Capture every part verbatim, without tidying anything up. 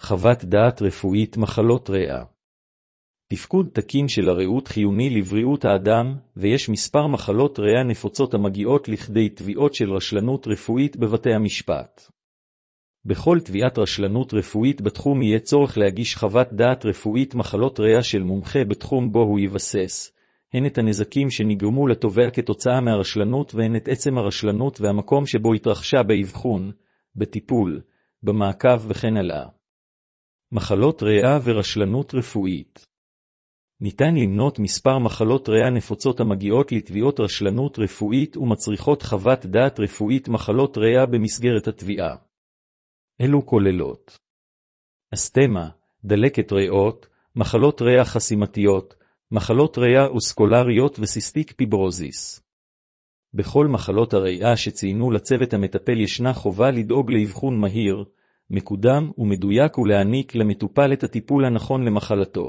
חוות דעת רפואית מחלות ריאה. תפקוד תקין של הריאות חיוני לבריאות האדם, ויש מספר מחלות ריאה נפוצות המגיעות לכדי תביעות של רשלנות רפואית בבתי המשפט. בכל תביעת רשלנות רפואית בתחום יהיה צורך להגיש חוות דעת רפואית מחלות ריאה של מומחה בתחום בו הוא יבסס, הן את הנזקים שנגרמו לתובע כתוצאה מהרשלנות והן את עצם הרשלנות והמקום שבו התרחשה באבחון, בטיפול, במעקב וכן הלאה. מחלות ריאה ורשלנות רפואית. ניתן למנות מספר מחלות ריאה נפוצות המגיעות לתביעות רשלנות רפואית ומצריכות חוות דעת רפואית מחלות ריאה במסגרת התביעה. אלו כוללות אסתמה, דלקת ריאות, מחלות ריאה חסימתיות, מחלות ריאה אוסקולריות וסיסטיק פיברוזיס. בכל מחלות הריאה שציינו לצוות המטפל ישנה חובה לדאוג לאבחון מהיר, מקודם ומדויק ולהעניק למטופל את הטיפול הנכון למחלתו.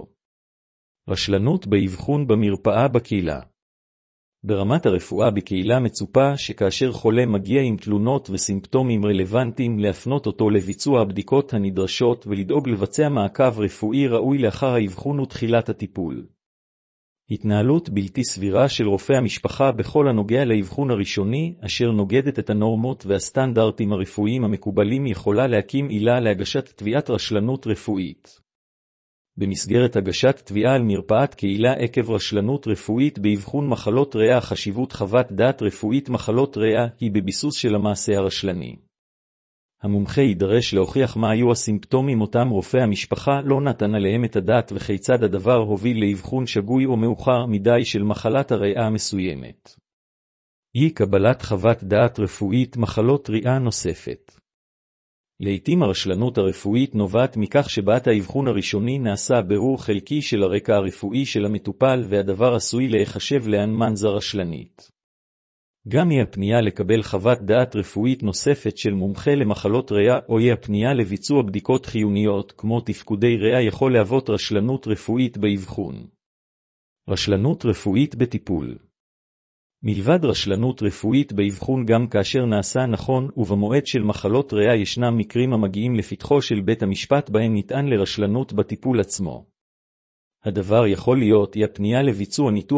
רשלנות באבחון במרפאה בקהילה. ברמת הרפואה בקהילה מצופה שכאשר חולה מגיע עם תלונות וסימפטומים רלוונטיים להפנות אותו לביצוע הבדיקות הנדרשות ולדאוג לבצע מעקב רפואי ראוי לאחר האבחון ותחילת הטיפול. התנהלות בלתי סבירה של רופא המשפחה בכל הנוגע לאבחון הראשוני, אשר נוגדת את הנורמות והסטנדרטים הרפואיים המקובלים, יכולה להקים עילה להגשת תביעת רשלנות רפואית. במסגרת הגשת תביעה על מרפאת קהילה עקב רשלנות רפואית באבחון מחלות ריאה, חשיבות חוות דעת רפואית מחלות ריאה היא בביסוס של המעשה הרשלני. המומחה יידרש להוכיח מה היו הסימפטומים אותם רופא המשפחה לא נתן עליהם את הדעת וכיצד הדבר הוביל לאבחון שגוי או מאוחר מדי של מחלת הריאה המסוימת. אי קבלת חוות דעת רפואית מחלות ריאה נוספת. לעתים הרשלנות הרפואית נובעת מכך שבעת האבחון הראשוני נעשה בירור חלקי של הרקע הרפואי של המטופל, והדבר עשוי להיחשב לאנמנזה רשלנית. גם היא הפנייה לקבל חוות דעת רפואית נוספת של מומחה למחלות ריאה או היא הפנייה לביצוע בדיקות חיוניות כמו תפקודי ריאה יכול להוות רשלנות רפואית באבחון. רשלנות רפואית בטיפול. מלבד רשלנות רפואית באבחון, גם כאשר נעשה נכון ובמועד של מחלות ריאה ישנם מקרים המגיעים לפתחו של בית המשפט בהם נטען לרשלנות בטיפול עצמו. הדבר יכול להיות היא הפנייה לביצוע ניתוח